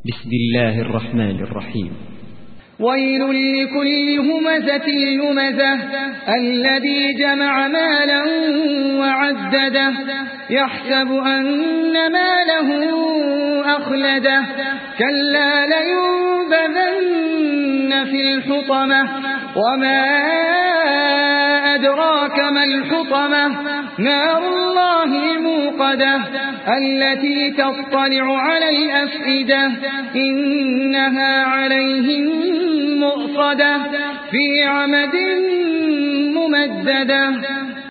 بسم الله الرحمن الرحيم. ويل لكل همزة لمزة الذي جمع مالا وعدده يحسب أن ماله أخلده كلا لينبذن في الحطمة وما أدراك ما الحطمة نار الله الموقدة التي تطلع على الأفئدة إنها عليهم مؤصدة في عمد ممددة.